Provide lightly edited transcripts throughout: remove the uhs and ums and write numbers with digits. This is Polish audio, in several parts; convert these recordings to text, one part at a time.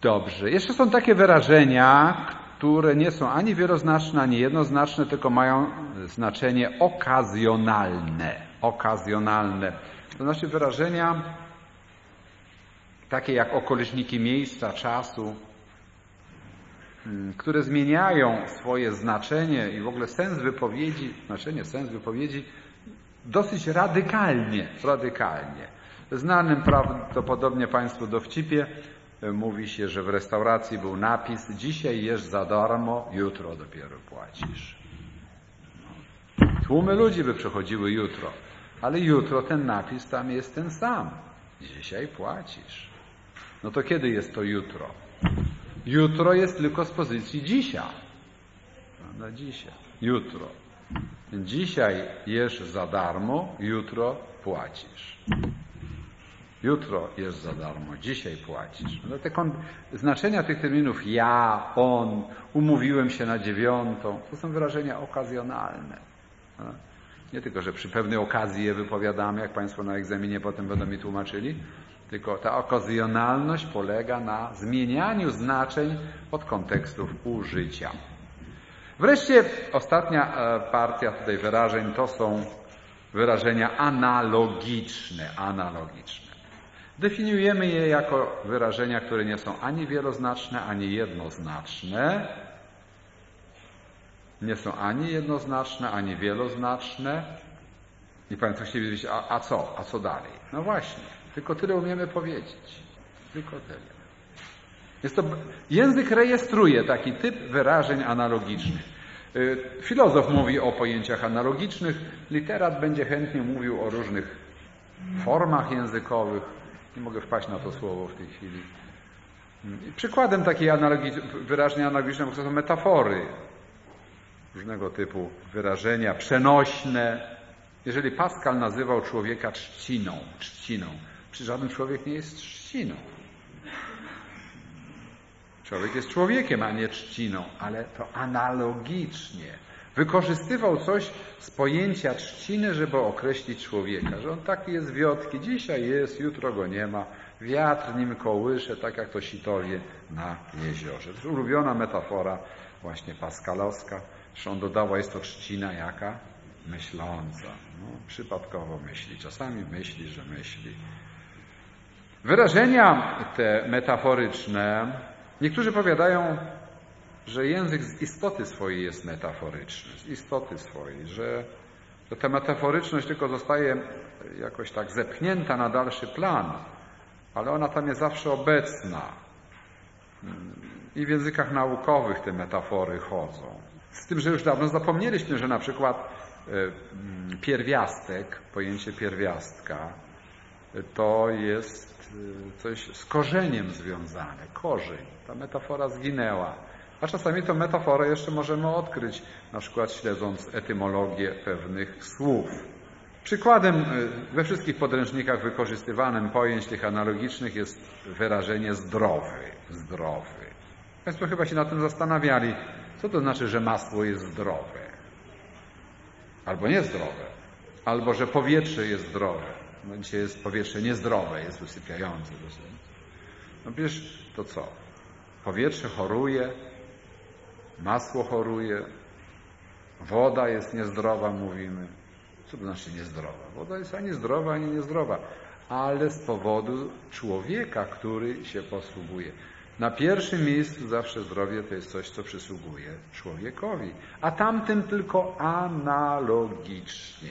Dobrze. Jeszcze są takie wyrażenia, które nie są ani wieloznaczne, ani jednoznaczne, tylko mają znaczenie okazjonalne. Okazjonalne. To znaczy wyrażenia takie jak okoliczniki miejsca, czasu, które zmieniają swoje znaczenie i w ogóle sens wypowiedzi dosyć radykalnie. W znanym prawdopodobnie Państwu dowcipie mówi się, że w restauracji był napis: dzisiaj jesz za darmo, jutro dopiero płacisz. Tłumy ludzi by przychodziły jutro, ale jutro ten napis tam jest ten sam. Dzisiaj płacisz. No to kiedy jest to jutro? Jutro jest tylko z pozycji dzisiaj. Na dzisiaj. Jutro. Dzisiaj jesz za darmo, jutro płacisz. Jutro jesz za darmo, dzisiaj płacisz. No te znaczenia tych terminów ja, on, umówiłem się na 9, to są wyrażenia okazjonalne. Nie tylko, że przy pewnej okazji je wypowiadamy, jak Państwo na egzaminie potem będą mi tłumaczyli, tylko ta okazjonalność polega na zmienianiu znaczeń od kontekstów użycia. Wreszcie ostatnia partia tutaj wyrażeń to są wyrażenia analogiczne. Definiujemy je jako wyrażenia, które nie są ani wieloznaczne, ani jednoznaczne. Nie są ani jednoznaczne, ani wieloznaczne. I Państwo chcieli wiedzieć, a co? A co dalej? No właśnie, tylko tyle umiemy powiedzieć. Tylko tyle. Język rejestruje taki typ wyrażeń analogicznych. Filozof mówi o pojęciach analogicznych, literat będzie chętnie mówił o różnych formach językowych. Nie mogę wpaść na to słowo w tej chwili. Przykładem takiej wyrażeń analogicznych to są metafory. Różnego typu wyrażenia przenośne. Jeżeli Pascal nazywał człowieka trzciną, czy żaden człowiek nie jest trzciną. Człowiek jest człowiekiem, a nie trzciną, ale to analogicznie. Wykorzystywał coś z pojęcia trzciny, żeby określić człowieka, że on taki jest wiotki, dzisiaj jest, jutro go nie ma, wiatr nim kołysze, tak jak to sitowie na jeziorze. To jest ulubiona metafora właśnie pascalowska. Zresztą dodała, jest to trzcina jaka? Myśląca. No, przypadkowo myśli. Czasami myśli, że myśli. Wyrażenia te metaforyczne, niektórzy powiadają, że język z istoty swojej jest metaforyczny. Z istoty swojej, że ta metaforyczność tylko zostaje jakoś tak zepchnięta na dalszy plan, ale ona tam jest zawsze obecna. I w językach naukowych te metafory chodzą. Z tym, że już dawno zapomnieliśmy, że na przykład pierwiastek, pojęcie pierwiastka, to jest coś z korzeniem związane. Korzeń. Ta metafora zginęła. A czasami tę metaforę jeszcze możemy odkryć, na przykład śledząc etymologię pewnych słów. Przykładem we wszystkich podręcznikach wykorzystywanym pojęć tych analogicznych jest wyrażenie zdrowy. Zdrowy. Państwo chyba się nad tym zastanawiali, co to znaczy, że masło jest zdrowe. Albo niezdrowe. Albo, że powietrze jest zdrowe. No dzisiaj jest powietrze niezdrowe, jest usypiające. No przecież to co? Powietrze choruje, masło choruje, woda jest niezdrowa, mówimy. Co to znaczy niezdrowa? Woda jest ani zdrowa, ani niezdrowa, ale z powodu człowieka, który się posługuje. Na pierwszym miejscu zawsze zdrowie to jest coś, co przysługuje człowiekowi, a tamtym tylko analogicznie.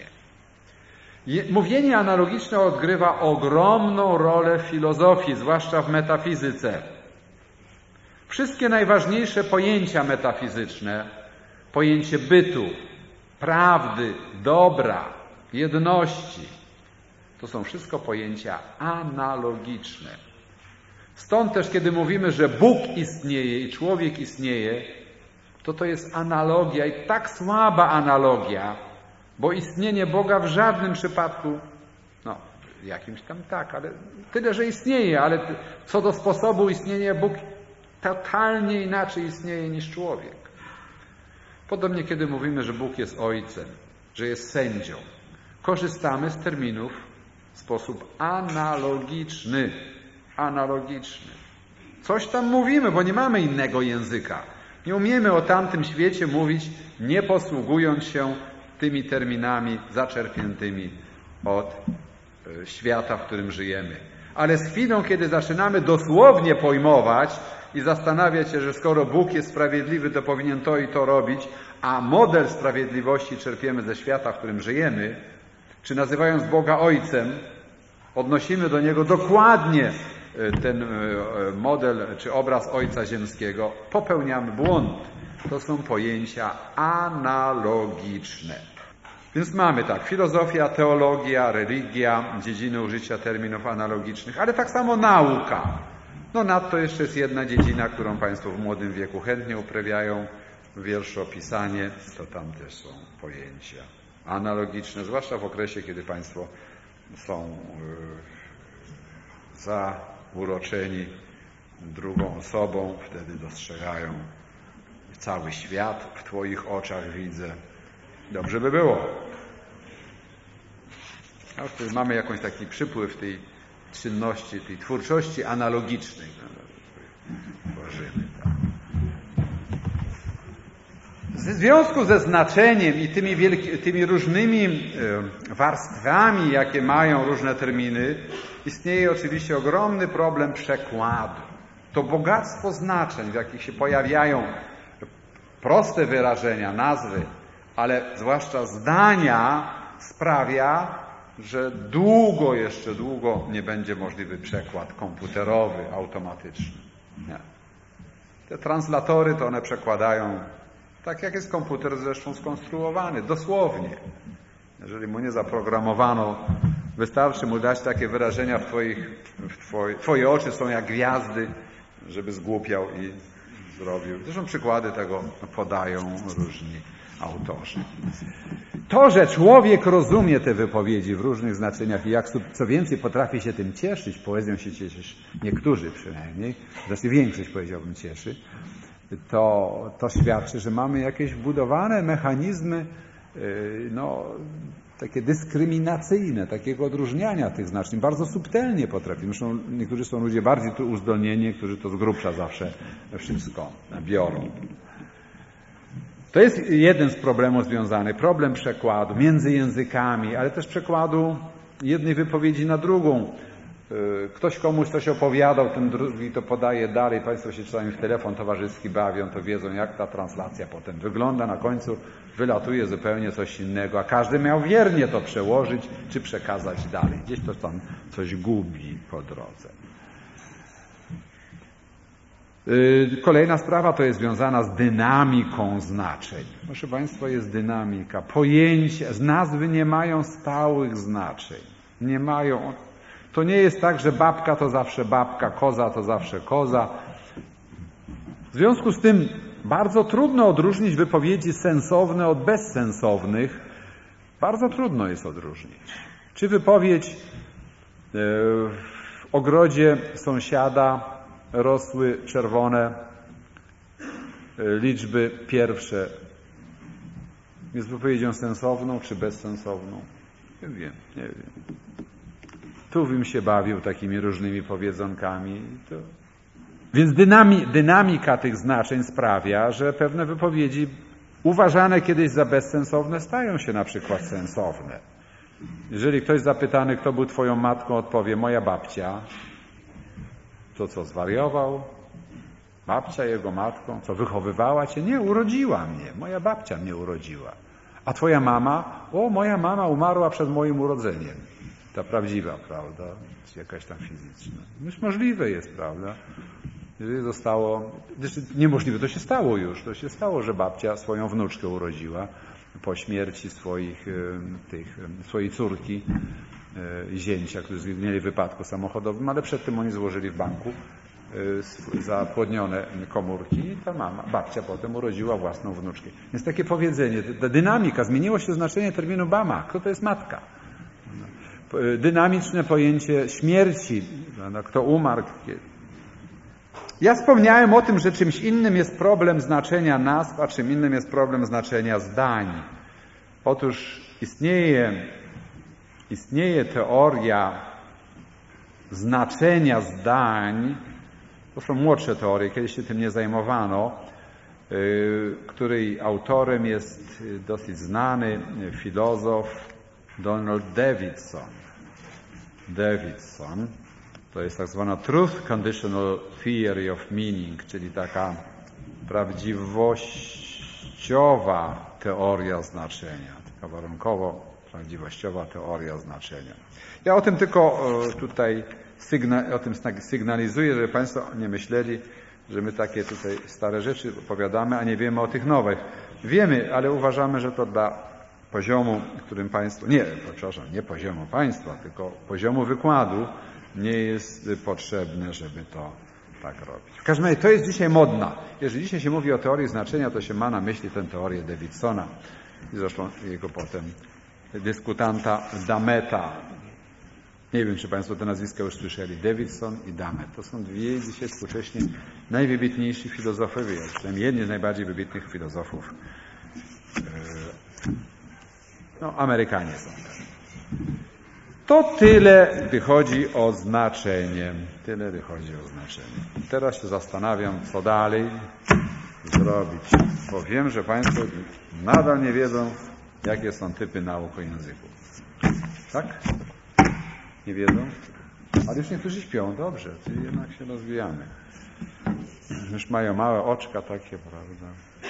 Mówienie analogiczne odgrywa ogromną rolę w filozofii, zwłaszcza w metafizyce. Wszystkie najważniejsze pojęcia metafizyczne, pojęcie bytu, prawdy, dobra, jedności, to są wszystko pojęcia analogiczne. Stąd też, kiedy mówimy, że Bóg istnieje i człowiek istnieje, to jest analogia i tak słaba analogia, bo istnienie Boga w żadnym przypadku, no jakimś tam tak, ale tyle, że istnieje, ale co do sposobu istnienia, Bóg totalnie inaczej istnieje niż człowiek. Podobnie, kiedy mówimy, że Bóg jest Ojcem, że jest sędzią, korzystamy z terminów w sposób analogiczny. Analogiczny. Coś tam mówimy, bo nie mamy innego języka. Nie umiemy o tamtym świecie mówić, nie posługując się tymi terminami zaczerpniętymi od świata, w którym żyjemy. Ale z chwilą, kiedy zaczynamy dosłownie pojmować i zastanawiać się, że skoro Bóg jest sprawiedliwy, to powinien to i to robić, a model sprawiedliwości czerpiemy ze świata, w którym żyjemy, czy nazywając Boga Ojcem, odnosimy do Niego dokładnie ten model czy obraz Ojca Ziemskiego, popełniamy błąd. To są pojęcia analogiczne. Więc mamy tak, filozofia, teologia, religia, dziedziny użycia terminów analogicznych, ale tak samo nauka. No nadto jeszcze jest jedna dziedzina, którą Państwo w młodym wieku chętnie uprawiają, wierszopisanie, to tam też są pojęcia analogiczne, zwłaszcza w okresie, kiedy Państwo są zauroczeni drugą osobą, wtedy dostrzegają cały świat w Twoich oczach widzę. Dobrze by było. A wtedy mamy jakąś taki przypływ tej czynności, tej twórczości analogicznej. Tworzymy, tak. W związku ze znaczeniem i tymi różnymi warstwami, jakie mają różne terminy, istnieje oczywiście ogromny problem przekładu. To bogactwo znaczeń, w jakich się pojawiają proste wyrażenia, nazwy, ale zwłaszcza zdania, sprawia, że jeszcze długo nie będzie możliwy przekład komputerowy, automatyczny. Nie. Te translatory to one przekładają tak, jak jest komputer zresztą skonstruowany, dosłownie. Jeżeli mu nie zaprogramowano, wystarczy mu dać takie wyrażenia Twoje oczy są jak gwiazdy, żeby zgłupiał i zrobił. Zresztą przykłady tego podają różni autorzy. To, że człowiek rozumie te wypowiedzi w różnych znaczeniach i jak co więcej potrafi się tym cieszyć, poezją się cieszyć, niektórzy przynajmniej, znaczy większość powiedziałbym cieszy, to świadczy, że mamy jakieś wbudowane mechanizmy takie dyskryminacyjne, takiego odróżniania tych znaczeń. Bardzo subtelnie potrafimy. Zresztą niektórzy są ludzie bardziej tu uzdolnieni, niektórzy to z grubsza zawsze wszystko biorą. To jest jeden z problemów związanych. Problem przekładu między językami, ale też przekładu jednej wypowiedzi na drugą. Ktoś komuś coś opowiadał, ten drugi to podaje dalej. Państwo się czasami w telefon towarzyski bawią, to wiedzą, jak ta translacja potem wygląda. Na końcu wylatuje zupełnie coś innego, a każdy miał wiernie to przełożyć czy przekazać dalej. Gdzieś to tam coś gubi po drodze. Kolejna sprawa to jest związana z dynamiką znaczeń. Proszę Państwa, jest dynamika. Pojęcia, nazwy nie mają stałych znaczeń. Nie mają. To nie jest tak, że babka to zawsze babka, koza to zawsze koza. W związku z tym bardzo trudno odróżnić wypowiedzi sensowne od bezsensownych. Bardzo trudno jest odróżnić. Czy wypowiedź w ogrodzie sąsiada rosły czerwone liczby pierwsze jest wypowiedzią sensowną czy bezsensowną? Nie wiem. Tu bym się bawił takimi różnymi powiedzonkami. Więc dynamika tych znaczeń sprawia, że pewne wypowiedzi uważane kiedyś za bezsensowne stają się na przykład sensowne. Jeżeli ktoś zapytany, kto był twoją matką, odpowie moja babcia, to co, zwariował? Babcia jego matką? Co, wychowywała cię? Nie, urodziła mnie. Moja babcia mnie urodziła. A twoja mama? O, moja mama umarła przed moim urodzeniem. Ta prawdziwa, prawda? Czy jakaś tam fizyczna. Już możliwe jest, prawda? Jeżeli zostało... Niemożliwe, to się stało już. To się stało, że babcia swoją wnuczkę urodziła po śmierci swojej córki i zięcia, którzy zginęli w wypadku samochodowym, ale przed tym oni złożyli w banku zapłodnione komórki i ta babcia potem urodziła własną wnuczkę. Więc takie powiedzenie, ta dynamika, zmieniło się znaczenie terminu bama. Kto to jest matka? Dynamiczne pojęcie śmierci, kto umarł. Ja wspomniałem o tym, że czymś innym jest problem znaczenia nazw, a czym innym jest problem znaczenia zdań. Otóż istnieje teoria znaczenia zdań To są młodsze teorie, kiedyś się tym nie zajmowano, której autorem jest dosyć znany filozof Donald Davidson. Davidson to jest tak zwana Truth Conditional Theory of Meaning, czyli taka prawdziwościowa teoria znaczenia, taka warunkowo prawdziwościowa teoria znaczenia. Ja o tym tylko tutaj sygnalizuję, żeby Państwo nie myśleli, że my takie tutaj stare rzeczy opowiadamy, a nie wiemy o tych nowych. Wiemy, ale uważamy, że to dla poziomu, którym Państwo, nie poziomu Państwa, tylko poziomu wykładu nie jest potrzebne, żeby to tak robić. W każdym razie to jest dzisiaj modna. Jeżeli dzisiaj się mówi o teorii znaczenia, to się ma na myśli tę teorię Davidsona i zresztą jego potem dyskutanta Dameta. Nie wiem, czy Państwo te nazwiska już słyszeli. Davidson i Damet. To są dwie dzisiaj współcześnie najwybitniejsi filozofowie, przynajmniej jedni z najbardziej wybitnych filozofów. Amerykanie są. To tyle wychodzi o znaczenie. Tyle wychodzi o znaczenie. Teraz się zastanawiam, co dalej zrobić. Bo wiem, że Państwo nadal nie wiedzą, jakie są typy nauk o języku. Tak? Nie wiedzą? Ale już niektórzy śpią. Dobrze, czyli jednak się rozwijamy. Już mają małe oczka takie, prawda?